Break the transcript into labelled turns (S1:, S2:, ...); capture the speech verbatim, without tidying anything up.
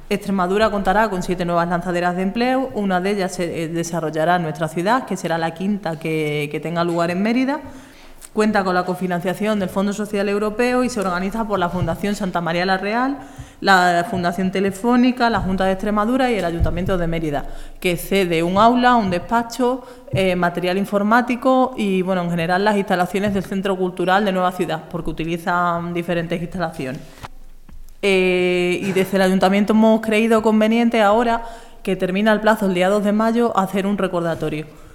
S1: Extremadura contará con siete nuevas lanzaderas de empleo, una de ellas se desarrollará en nuestra ciudad, que será la quinta que, que tenga lugar en Mérida. Cuenta con la cofinanciación del Fondo Social Europeo y se organiza por la Fundación Santa María la Real, la Fundación Telefónica, la Junta de Extremadura y el Ayuntamiento de Mérida, que cede un aula, un despacho, eh, material informático y, bueno, en general las instalaciones del Centro Cultural de Nueva Ciudad, porque utilizan diferentes instalaciones. Eh, y desde el Ayuntamiento hemos creído conveniente ahora, que termina el plazo el día dos de mayo, hacer un recordatorio.